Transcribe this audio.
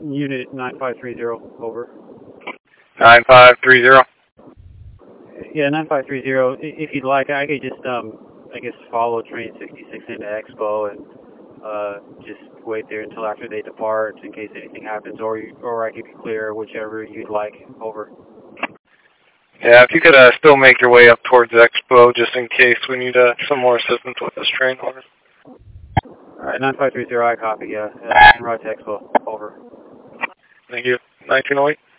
Unit 9530, over. 9530. Yeah, 9530. If you'd like, I could just, I guess, follow train 66 into Expo and just wait there until after they depart in case anything happens, or I could be clear, whichever you'd like, over. Yeah, if you could still make your way up towards Expo just in case we need some more assistance with this train, over. Alright, 9530, I copy, yeah. En route to Expo, over. Thank you. 1908.